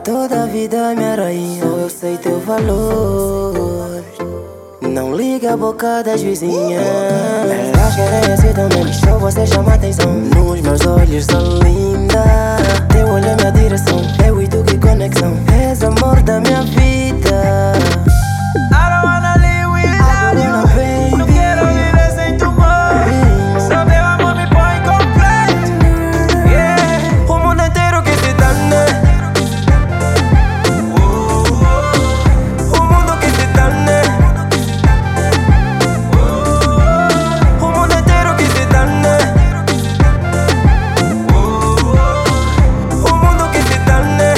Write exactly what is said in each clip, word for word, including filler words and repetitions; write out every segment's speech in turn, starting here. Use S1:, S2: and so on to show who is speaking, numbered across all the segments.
S1: toda a vida, minha rainha, eu sei teu valor. Não liga a boca das vizinhas. Elas querem assim também, só você chama atenção. Nos meus olhos sou linda, teu olho é minha direção. Eu e tu, que conexão, és amor da minha vida.
S2: I don't wanna live without you. Não quero viver sem tu, amor. Só teu amor me põe completo. Yeah.
S1: O mundo inteiro que se dane. O mundo que se dane. O mundo inteiro que se dane. O mundo que se dane.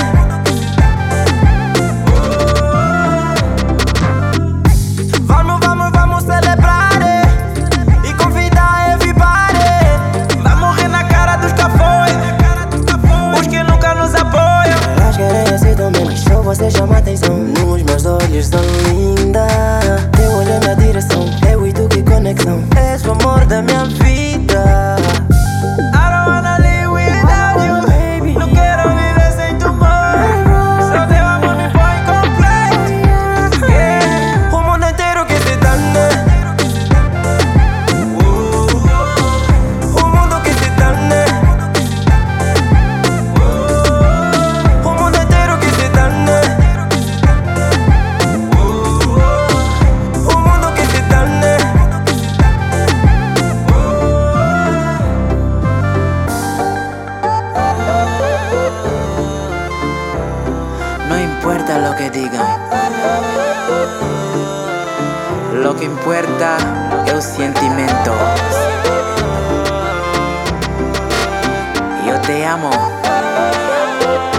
S2: Vamos, vamos, vamos celebrar e convidar everybody. Vai morrer na cara dos cafões, os que nunca nos apoiam.
S1: Elas querem assim também, mas só você chama atenção. Nos meus olhos sou linda, teu olho é minha direção. Eu e tu, que conexão, és o amor da minha vida.
S2: I don't wanna live without you. Não quero viver sem tu, amor. Só teu amor me põe completo. Yeah.
S1: O mundo inteiro que se dane. O mundo que se dane. O mundo inteiro que se dane. O mundo que se dane.
S2: No importa lo que digan, lo que importa es el sentimiento. Yo te amo.